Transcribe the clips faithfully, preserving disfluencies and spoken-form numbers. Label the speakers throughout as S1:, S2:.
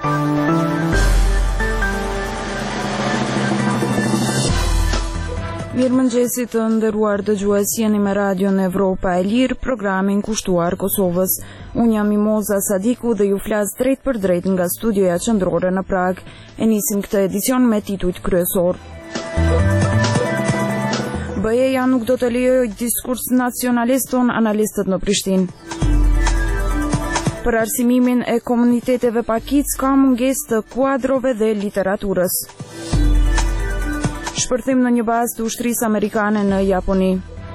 S1: Mirëmëngjesit të nderuar dëgjues, jeni me Radion Evropa e Lirë, programin kushtuar Kosovës. Unë jam Mimoza Sadiku dhe ju flas drejt për drejt nga studioja qendrore në Prag. E nisim këtë edicion me titujt kryesor. B E-ja nuk do të lejojë diskurs nacionalist, ton analistët në Prishtinë. Për arsimimin e komuniteteve pakic ka mungesë të kuadrove dhe literaturës. Shpërthim në një bazë të ushtrisë amerikane në Japoni.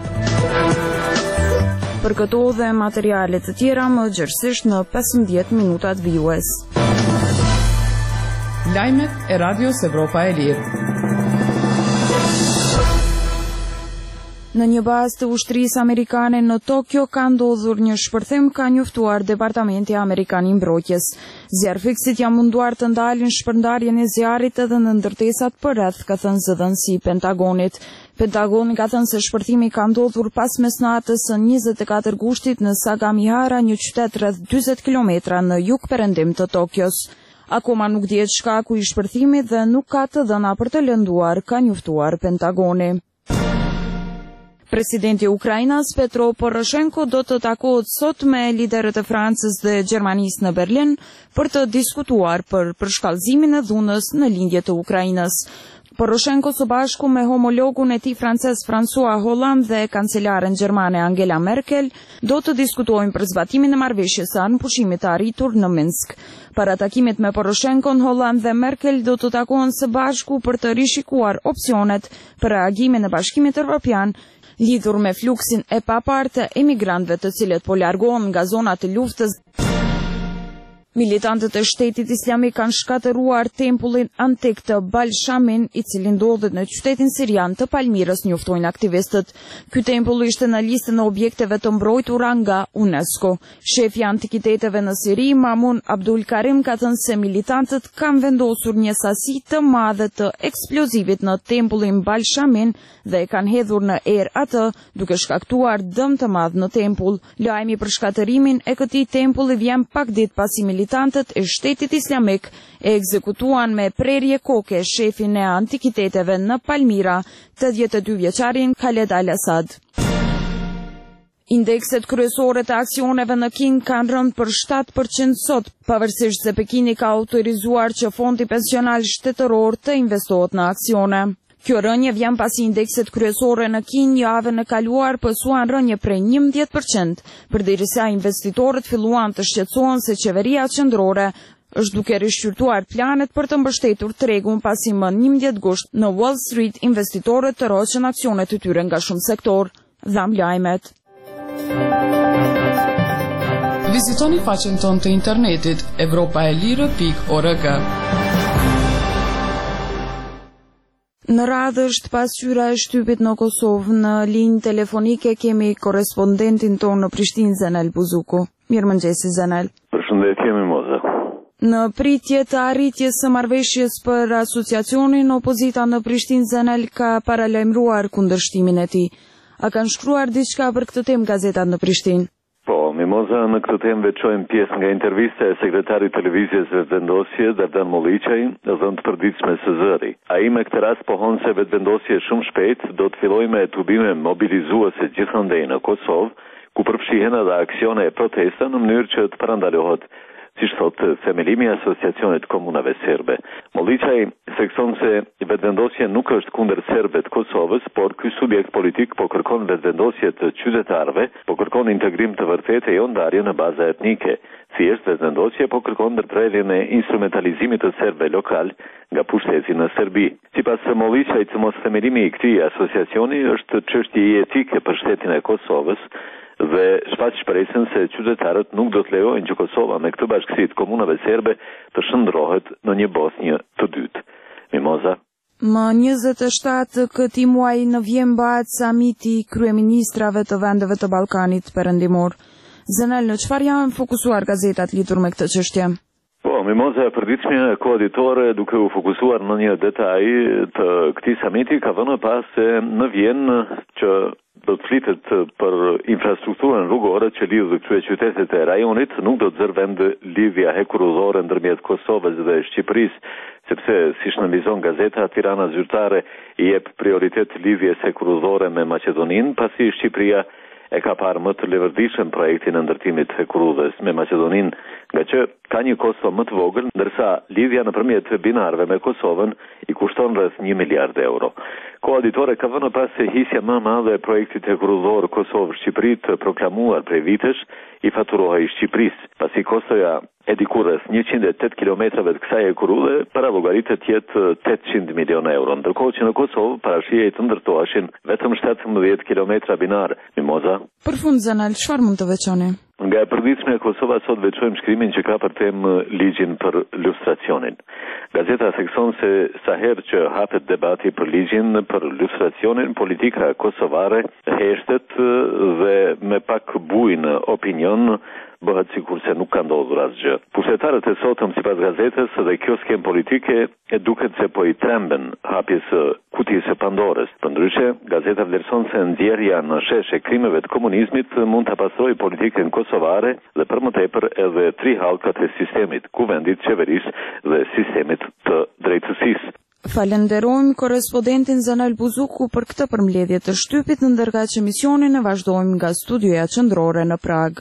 S1: Për këto dhe materiale të tjera më gjërësisht në pesëmbëdhjetë minutat vijues.
S2: Lajmet e Radios Evropa e Lirë.
S1: Në një bazë të ushtrisë amerikane në Tokyo ka ndodhur një shpërthim, ka njoftuar Departamenti Amerikan i Mbrojtjes. Zjarfiksit janë munduar të ndalin shpërndarjen e zjarrit edhe në ndërtesat përreth, ka thënë zëdhënësi Pentagonit. Pentagoni ka thënë se shpërthimi ka ndodhur pas mesnatës së njëzet e katër gushtit në Sagamihara, një qytet rreth dyzet kilometra në jug perëndim të Tokios. Akoma nuk dihet shkaku i shpërthimit dhe nuk ka të dhëna për të lënduar, ka njoftuar Pentagoni. Presidenti i Ukrainës, Petro Poroshenko, do të takohet sot me liderët e Francës dhe Gjermanisë në Berlin për të diskutuar për përshkallëzimin e dhunës në lindje të Ukrainës. Poroshenko së bashku me homologun e tij francez François Hollande dhe kancelaren gjermane Angela Merkel do të diskutojnë për zbatimin e marrëveshjes së anëpushimit të arritur në Minsk. Para takimit me Poroshenkon, Hollande dhe Merkel do të takohen së bashku për të rishikuar opsionet për reagimin e Bashkimit Evropian lidhur me fluksin e papartë të emigrantëve të cilët po largohen nga zonat e luftës. Militantët e Shtetit Islamik kanë shkatëruar tempullin antik të Bal Shamin, i cili ndodhet në qytetin sirian të Palmirës, njoftojnë aktivistët. Ky tempull ishte në listën e objekteve të mbrojtura nga UNESCO. Shefi i antikiteteve në Siri, Mamun Abdul Karim, ka thënë se militantët kanë vendosur një sasi të madhe të eksplozivit në tempullin Bal Shamin dhe e kanë hedhur në erë atë, duke shkaktuar dëm të madh në tempull. Lajmi për shkatërimin e këtij tempulli vjen pak ditë pasi militantët e Shtetit Islamik e ekzekutuan me prerje koke shefin e antikiteteve në Palmira, tetëdhjetë e dy vjeçarin Khaled Al-Assad. Indekset kryesore të aksioneve në Kinë kanë rënë për shtatë përqind sot, pavarësisht se Pekini ka autorizuar që fondi pensional shtetëror të investohet në aksione. Kjo rënje vjen pasi indekset kryesore në Kinë javën e kaluar pësuan rënje prej njëmbëdhjetë përqind, përderisa investitorët filluan të shqetësohen se qeveria qendrore është duke rishqyrtuar planet për të mbështetur tregun pasi më njëmbëdhjetë gusht në Wall Street investitorët të roqën aksionet të tyre nga shumë sektor. Dham lajmet.
S2: Vizitoni faqen tonë të internetit evropaelire pikë org.
S1: Në radhë është pasqyra e shtypit në Kosovë. Në linjë telefonike kemi korrespondentin tonë në Prishtinë, Zenel Buzuku. Mirëmëngjesi, Zenel.
S3: Përshëndetje, Mimoza.
S1: Në pritje të arritjes së marrëveshjes për asociacionin, opozita në Prishtinë, Zenel, ka paralajmëruar kundërshtimin e tij. A kanë shkruar diçka për këtë temë gazetat në Prishtinë?
S3: Po, Mimoza, në këtë temë veçojmë pjesë nga intervista e sekretarit televizjes Vetëvendosje, Dardan Molliçaj, dhënë të përditshme së zëri. Ai me këtë rast pohon se vetëvendosje shumë shpejt do të fillojë me tubime mobilizuese gjithandej në Kosovë, ku përfshihen edhe aksione e protesta në mënyrë që të parandalohet, siç thotë themelimi i asociacionit komunave serbe. Molliçaj thekson se vetëvendosja nuk është kundër serbëve të Kosovës, por ky subjekt politik po kërkon vetëvendosje të qytetarëve, po kërkon integrim të vërtetë e jo ndarje në baza etnike. Thjesht vetëvendosja po kërkon ndërprerjen e instrumentalizimit të serbëve lokal nga pushteti në Serbi. Sipas Molliçajit, mos themelimi i këtij asociacioni është çështje etike për shtetin e Kosovës, dhe shfaq shpresën se qytetarët nuk do të lejojnë që Kosova me këtë bashkësi të komunave serbe të shndrohet në një Bosnjë të dytë. Mimoza.
S1: Më njëzet e shtatë këtij muaji në Vjen bëhet samiti i kryeministrave të vendeve të Ballkanit Perëndimor. Zenel, në çfarë janë fokusuar gazetat lidhur me këtë çështje?
S3: Po, Mimoza, përditshmja e koeditore duke u fokusuar në një detaj të këtij samiti ka vënë pas se në Vjen që do të flitet për infrastrukturën rrugore që lidh këto qytetet e rajonit, nuk do të zërë vend lidhja hekurudhore ndërmjet Kosovës dhe Shqipërisë, sepse si shënëmizon gazeta, Tirana zyrtare i jep prioritet lidhjes hekurudhore me Maqedoninë, pasi Shqipëria e ka parë më të levërdishëm projektin e ndërtimit hekurudhës me Maqedoninë, nga që ka një kosto më të vogël, ndërsa lidhja nëpërmjet binarëve me Kosovën i kushton rreth një miliard euro. Koaditore ka vënë pas se hisja më e madhe e projektit hekurudhor Kosovë-Shqipëri të proklamuar prej vitesh i faturohej Shqipërisë, pasi kostoja e diku rreth njëqind e tetë kilometrave të kësaj hekurudhe para llogaritet të jetë tetëqind milion euro, ndërkohë që në Kosovë parashihej të ndërtoheshin vetëm shtatëmbëdhjetë kilometra binar. Mimoza.
S1: Për fund Zanal, çfarë mund të veçoni?
S3: Nga e përditshme Kosova sot veçojmë shkrimin që ka për temë ligjin për lustracionin. Gazeta thekson se sa herë që hapet debati për ligjin për lustracionin, politika kosovare heshtet dhe me pak bujnë opinion bëhet sikur se nuk ka ndodhur asgjë. Pushtetarët e sotëm sipas gazetës dhe kjo skem politike e duket se po i tremben hapjes së kutisë së Pandorës. Përndryshe, gazeta vlerëson se nxjerrja në shesh e krimeve të komunizmit mund ta pastrojë politikën kosovare dhe për më tepër edhe tri hallkat e sistemit, kuvendit, qeverisë dhe sistemit të drejtësisë.
S1: Falenderojmë korrespondentin Zanal Buzuku për këtë përmbledhje të shtypit, ndërkaq që emisionin e vazhdojmë nga studioja qendrore në Prag.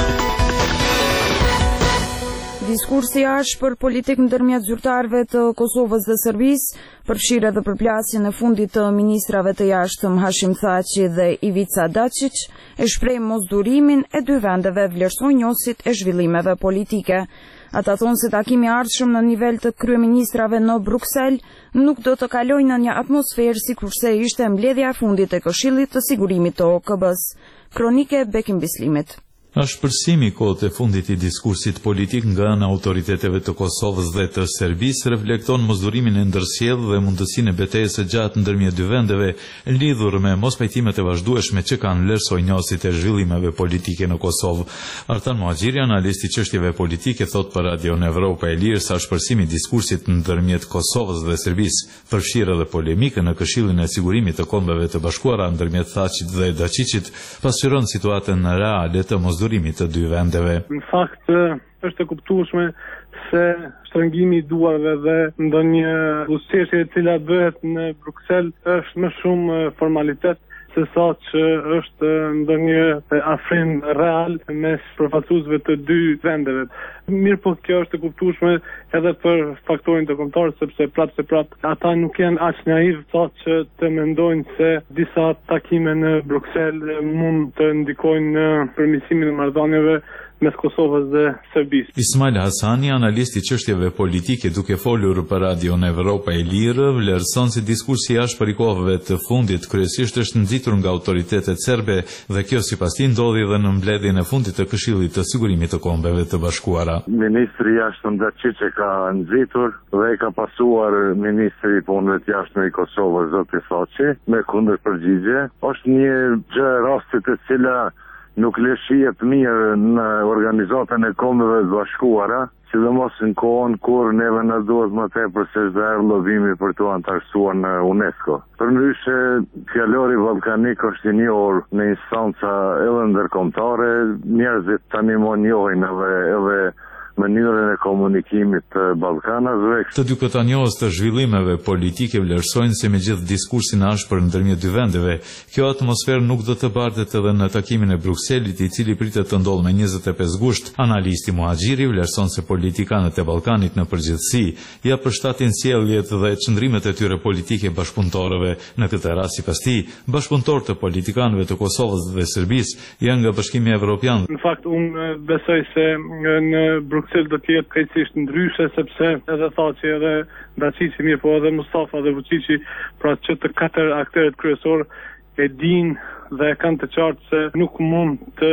S1: Diskursi ashtë për politikë ndërmjet zyrtarëve të Kosovës dhe Serbisë, përfshirë edhe përplasjen e fundit të ministrave të jashtëm Hashim Thaçi dhe Ivica Dačić, e shpreh mosdurimin e dy vendeve vlerësonjësit e zhvillimeve politike. Ata thonë se takimi i ardhshëm në nivel të kryeministrave në Bruksel nuk do të kalojë në një atmosferë sikurse ishte mbledhja e fundit e Këshillit të Sigurimit të O K B-s. Kronike Bekim Bislimit.
S4: Është përsimi i kohët e fundit i diskursit politik nga ana autoriteteve të Kosovës dhe të Serbisë reflekton mosdurimin e ndërsjellë dhe mundësinë e betejës së gjatë ndërmjet dy vendeve lidhur me mospajtimet e vazhdueshme që kanë vlerësonjësit e zhvillimeve politike në Kosovë. Artan Muhaxhiri, analist i çështjeve politike, thot për Radion Evropa e Lirë se është përsimi i diskursit ndërmjet Kosovës dhe Serbisë, përfshirë edhe polemikën në Këshillin e Sigurimit të Kombeve të Bashkuara ndërmjet Thaçit dhe Dačićit, pasqyron situatën reale të mosdurimit të dy vendeve.
S5: Në fakt, është e kuptueshme se shtrëngimi i duarve dhe ndonjë ushtreshe e cila bëhet në Bruksel është më shumë formalitet se sa që është ndonjë afrim real mes përfaqësuesve të dy vendeve. Mirë, po kjo është e kuptueshme edhe për faktorin të kombëtar, sepse prapë se prapë ata nuk janë aq naiv sa që të mendojnë se disa takime në Bruksel mund të ndikojnë në përmirësimin e marrëdhënieve mes Kosovës dhe Serbisë.
S4: Ismail Hasani, analist i çështjeve politike, duke folur për Radion Evropa e Lirë, vlerëson se diskursi jashtë për kohëve të fundit kryesisht është nxitur nga autoritetet serbe dhe kjo sipas tij ndodhi edhe në mbledhjen e fundit të Këshillit të Sigurimit të Kombeve të Bashkuara.
S6: Ministri i jashtëm Dačić e ka nxitur dhe e ka pasuar ministri i punëve të jashtme i Kosovës zoti Thaçi me kundërpërgjigje. Është një gjë rastit e cila nuk le shihet mirë në organizatën e Kombeve të Bashkuara, sidomos në kohën kur neve na duhet më tepër se çdo herë lobimi për të antarësuar në UNESCO. Përndryshe, fjalori ballkanik është i njohur në instanca edhe ndërkombëtare, njerëzit tani më njohin edhe edhe mënyrën e komunikimit të Ballkanëve.
S4: Të dy këta njohës të zhvillimeve politike vlerësojnë se me gjithë diskursin ashpër ndërmjet dy vendeve, kjo atmosferë nuk do të bartet edhe në takimin e Brukselit, i cili pritet të ndodhë me njëzet e pesë gusht. Analisti Muhaxhiri vlerëson se politikanët e Ballkanit në përgjithësi ja përshtatin sjelljet dhe çndrimet e tyre politike bashkëpunëtorëve. Në këtë rast, sipas tij, bashkëpunëtorët e politikanëve të Kosovës dhe Serbisë janë nga Bashkimi Evropian.
S5: Në fakt, unë besoj se në Bruksel do të jetë krejtësisht ndryshe, sepse edhe Thaçi edhe Dačići, mirë po edhe Mustafa dhe Vučići, pra që të katër aktorët kryesorë e dinë dhe kanë të qartë se nuk mund të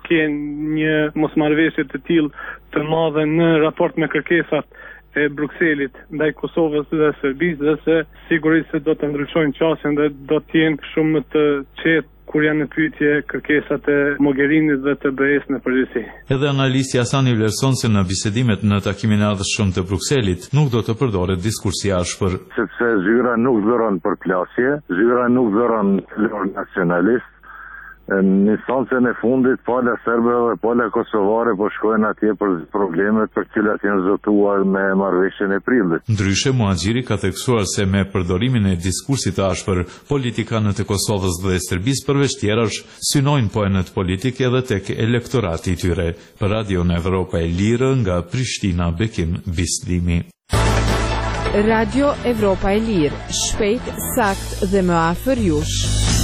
S5: kenë një mosmarrëveshje të tillë të madhe në raport me kërkesat e Brukselit ndaj Kosovës dhe Serbisë, dhe se sigurisht se do të ndryshojnë qasjen dhe do të jenë shumë më të qetë kur janë në pyetje kërkesat e Mogherinit dhe të B E S në përgjithësi.
S4: Edhe analisti Hasani vlerëson se në bisedimet në takimin e ardhshëm të Brukselit nuk do të përdoret diskursi i ashpër.
S6: Sepse zyra nuk dhuron përplasje, zyra nuk dhuron flor nacionalist, Në instancën e fundit, pala serbëve dhe pala kosovare po shkojnë atje për problemet për cilat janë zotuar me marrëveshjen e prillit.
S4: Ndryshe, Muhaxhiri ka theksuar se me përdorimin e diskursit të ashpër, politikanët e Kosovës dhe Serbisë përveç tjerash synojnë poenët politik edhe tek elektorati i tyre. Për Radion Evropa e Lirë nga Prishtina, Bekim Bislimi.
S7: Radio Evropa e Lirë, shpejt, sakt dhe më afër jush.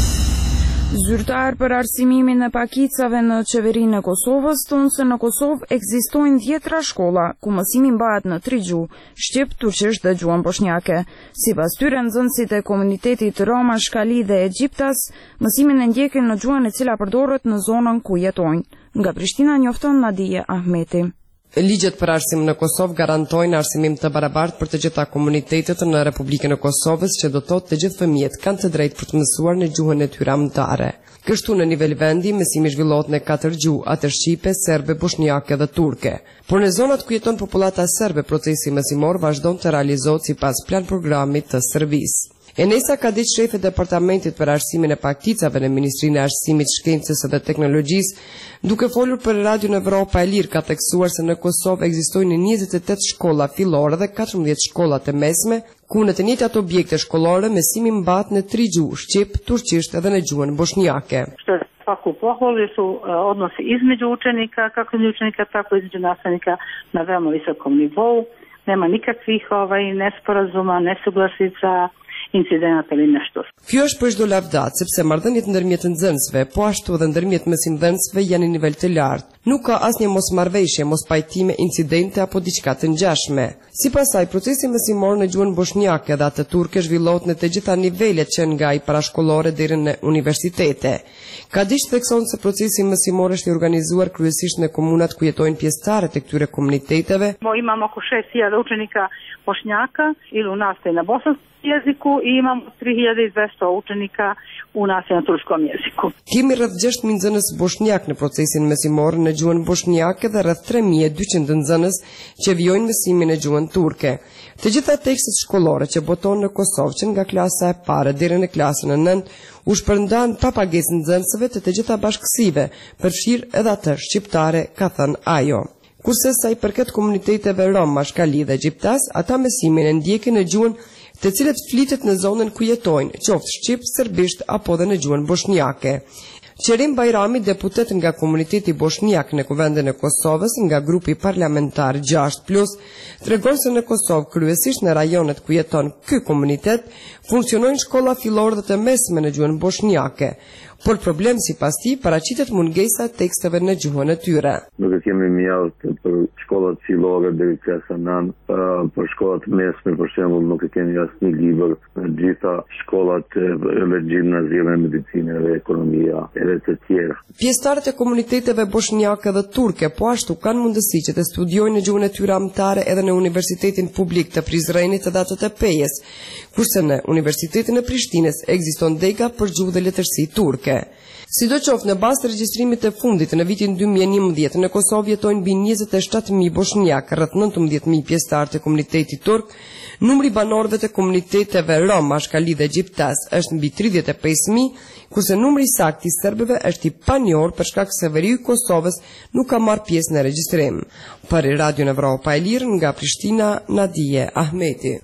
S1: Zyrtar për arsimimin e pakicave në qeverinë e Kosovës thonë se në Kosovë ekzistojnë dhjetra shkolla ku mësimi mbahet në tri gjuhë, shqip, turqisht dhe gjuhën bosnjake. Sipas tyre, nxënësit e komunitetit Roma, Shkali dhe Egjiptas mësimin e ndjekin në gjuhën e cila përdoret në zonën ku jetojnë. Nga Prishtina njofton Nadije Ahmeti.
S8: Ligjet për arsim në Kosovë garantojnë arsimim të barabartë për të gjitha komunitetet në Republikën e Kosovës, që do të thotë të gjithë fëmijët kanë të drejtë për të mësuar në gjuhën e tyre amtare. Kështu në nivel vendi, mësimi zhvillohet në katër gjuhë, atë shqipe, serbe, bosnjake dhe turke. Por në zonat ku jeton popullata serbe, procesi mësimor vazhdon të realizohet sipas plan programit të Serbisë. Enesa Kadić, shefi i departamentit për arsimin e pakicave në Ministrinë e Arsimit, Shkencës dhe Teknologjisë, duke folur për Radion Evropa e Lirë, ka theksuar se në Kosovë ekzistojnë njëzet e tetë shkolla fillore dhe katërmbëdhjetë shkolla të mesme, ku në të njëjtat objekte shkollore mësimi mbahet në tri gjuhë, shqip, turqisht edhe në gjuhën bosnjake.
S9: Svaku pohvalu su odnosi između učenika, kako između učenika, tako između nastavnika na veoma visokom nivou. Nema nikakvih ovaj, nesporazuma, nesuglasica, incidenata ili nešto.
S8: Kjo është për çdo lavdat, sepse marrëdhëniet ndërmjet nxënësve, po ashtu edhe ndërmjet mësimdhënësve janë në nivel të lartë. Nuk ka asnjë mosmarrëveshje, mospajtime, incidente apo diçka të ngjashme. Sipas saj, procesi mësimor në gjuhën bosnjake dhe atë turke zhvillohet në të gjitha nivelet, që nga i parashkollore deri në universitete. Kadić thekson se procesi mësimor është i organizuar kryesisht në komunat ku jetojnë pjesëtarët e këtyre komuniteteve.
S9: Imamo oko šest hiljada učenika bošnjaka ili u nastavi na bosanskom jeziku i imamo tri hiljade i dvesta učenika u nastavi na turskom jeziku.
S8: Kemi rreth gjashtë mijë nxënës bosnjak në procesin mësimor në gjuhën bosnjake dhe rreth tre mijë e dyqind nxënës që vijojnë mësimin në gjuhën turke. Të gjitha tekstet shkollore që boton në Kosovë, që nga klasa e parë deri në klasën e nëntë, u shpërndan pa pagesë nxënësve të të gjitha bashkësive, përfshirë edhe atë shqiptare, ka thënë ajo. Kurse sa i përket komuniteteve Roma, Shkali dhe Egjiptas, ata mësimin e ndjekin në gjuhën të cilët flitet në zonën ku jetojnë, qoftë shqip, serbisht apo dhe në gjuhën bosnjake. Qerim Bajrami, deputet nga komuniteti bosnjak në Kuvendin e Kosovës, nga grupi parlamentar gjashtë plus, tregon se në Kosovë, kryesisht në rajonet ku jeton ky komunitet, funksionojnë shkolla fillore dhe të mesme në gjuhën bosnjake. Por problem sipas tij paraqitet mungesa e teksteve në gjuhën e tyre.
S6: Nuk e kemi mjaft për shkollat fillore deri klasa nëntë, për shkollat mesme për shembull nuk e kemi asnjë libër, në gjitha shkollat edhe gjimnazive, medicinë dhe ekonomia edhe të tjera.
S8: Pjesëtarët e komuniteteve bosnjake dhe turke po ashtu kanë mundësi që të studiojnë në gjuhën e tyre amtare edhe në Universitetin Publik të Prizrenit dhe atë të Pejes, kurse në Universitetin e Prishtinës ekziston dega për gjuhë dhe letërsi turke. Sidoqoftë, në bazë të regjistrimit të fundit në vitin dy mijë e njëmbëdhjetë në Kosovë jetojnë mbi njëzet e shtatë mijë bosnjak, rreth nëntëmbëdhjetë mijë pjesëtar të komunitetit turk. Numri banorëve të komuniteteve Roma, Shkali dhe Egjiptas është mbi tridhjetë e pesë mijë, kurse numri i saktë i serbëve është i panjohur për shkak se veriu i Kosovës nuk ka marrë pjesë në regjistrim. Për Radion Evropa e Lirë nga Prishtina, Nadije Ahmeti.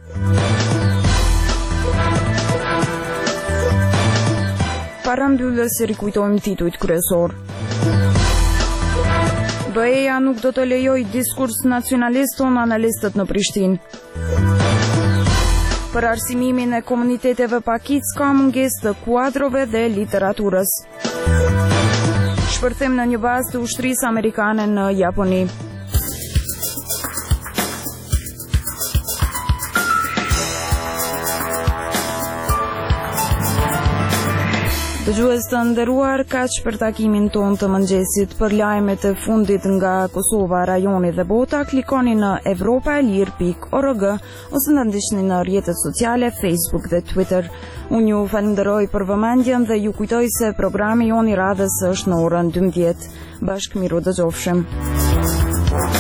S1: Para mbylljes si rikujtojmë titujt kryesor. B E-ja nuk do të lejoj diskurs nacionalist, tonë analistët në Prishtinë. Për arsimimin e komuniteteve pakic ka mungesë të kuadrove dhe literaturës. Shpërthim në një bazë të ushtrisë amerikane në Japoni. Dëgjues të nderuar, kaq për takimin ton të mëngjesit. Për lajmet e fundit nga Kosova, rajoni dhe bota, klikoni në evropaelir pikë org ose na ndiqni në rrjetet sociale, Facebook dhe Twitter. Unë ju falenderoj për vëmendjen dhe ju kujtoj se programi jon i radhës është në orën dymbëdhjetë. Bashkë miru dëgjofshim.